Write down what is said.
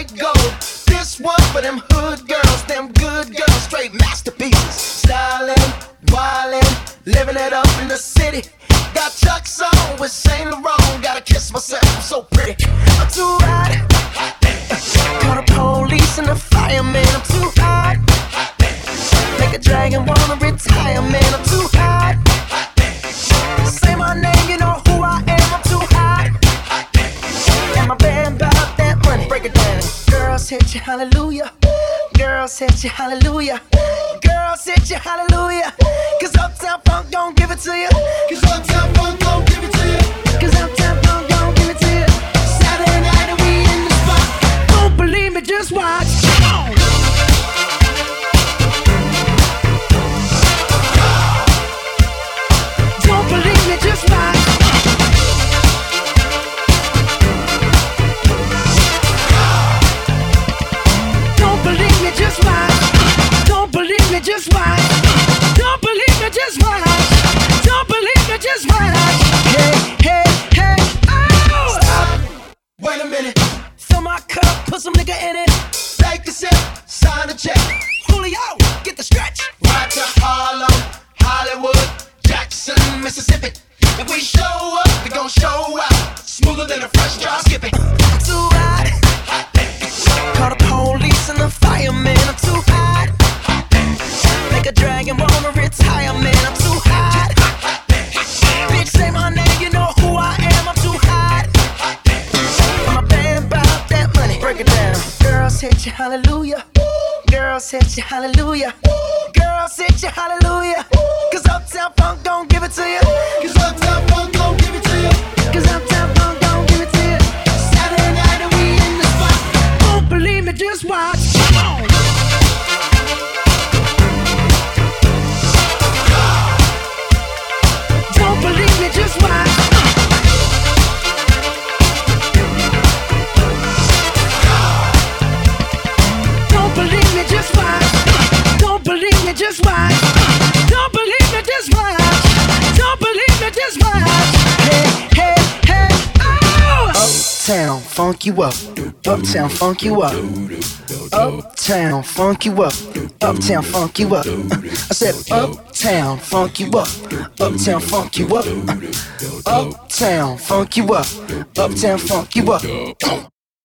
white gold. This one for them hood girls, them good girls, straight masterpieces. Stylin', wildin', living it up in the city. Got Chuck's on with Saint Laurent. Gotta kiss myself, I'm so pretty. I'm too hot. Call the police and the fireman. I'm too hot. Make a dragon wanna retire, man. I'm too hot. Say my name, you know who I am. I'm too hot. And my band bout that money. Break it down. Girls hit you, hallelujah. Girls hit you, hallelujah. Girls hit you, hallelujah. Cause Uptown Funk don't give it to you. Cause Uptown Funk don't give it to you. Cause Uptown Funk don't give it to you. Saturday night and we in the spot. Don't believe me, just watch. Don't believe me, just watch. Don't believe me, just watch. Don't believe me, just watch. Don't believe me, just watch. Don't believe me, just watch. Hey, hey, hey, oh! Stop. Wait a minute. Fill my cup, put some nigga in it. Take a sip, sign a check. Julio, get the stretch. Right to Harlem, Hollywood, Jackson, Mississippi. If we show up, we gon' show out. Smoother than a fresh drop skipping. Too hot. Call the police and the fireman. I'm too hot. Make a dragon wanna retire, man. I'm too hot. Bitch, say my name, you know who I am. I'm too hot. And my band bout that money. Break it down. Girls hit you, hallelujah. Girls hit you, hallelujah. Girls hit you, hallelujah. Cause Uptown Funk don't give it to you. Cause Uptown Funk don't give it to you. Cause Uptown Funk don't give it to you. Saturday night and we in the spot. Don't believe me, just watch. Come on. Don't believe me, just watch. Don't believe me, just watch. Don't believe me, just watch. Don't believe me, just watch. Don't believe me, just watch. Hey, hey, hey, oh! Uptown, funk you up. Uptown, funk you up. Uptown, funk you up. Uptown, funk you up. I said uptown, funk you up. Uptown, funk you up. Uptown, funk you up. Uptown, funk you up.